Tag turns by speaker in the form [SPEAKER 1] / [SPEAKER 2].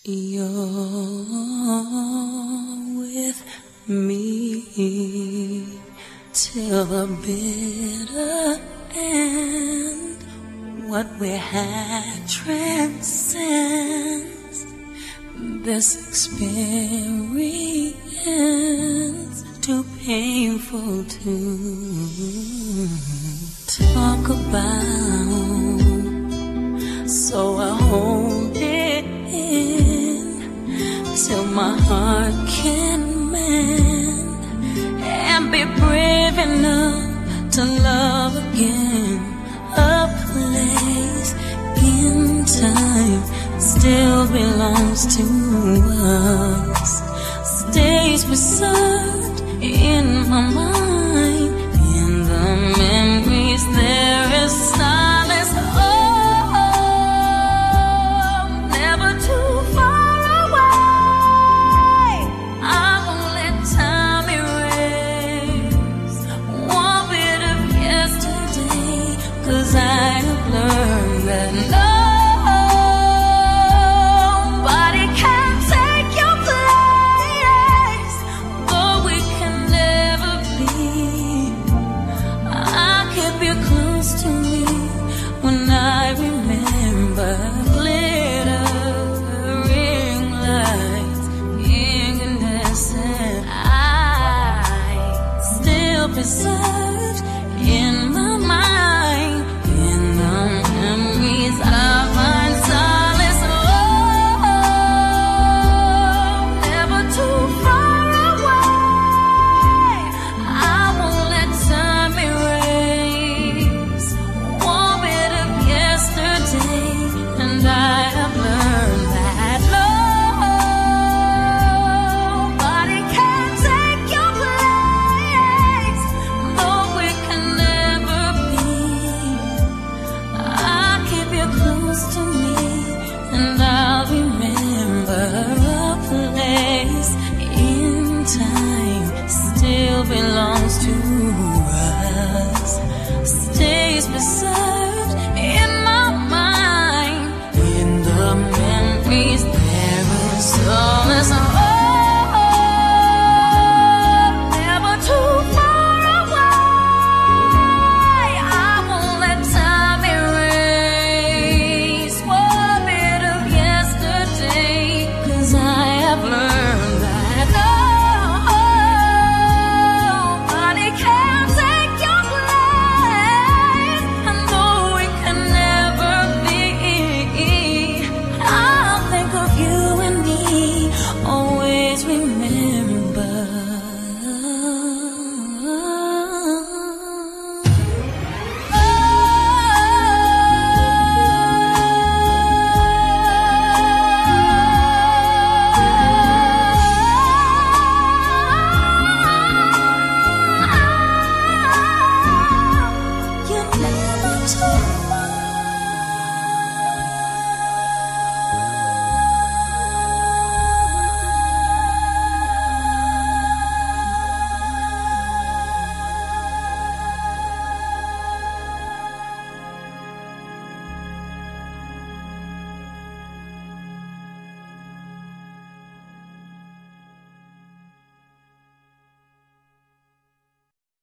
[SPEAKER 1] You're with me till the bitter end. What we had transcends this experience, too painful to talk about. So I hold it in till my heart can mend and be brave enough to love again. A place in time still belongs to us, stays preserved in my mind. In the memories there is silence. Oh, never too far away. I won't let time erase one bit of yesterday, 'cause I have learned that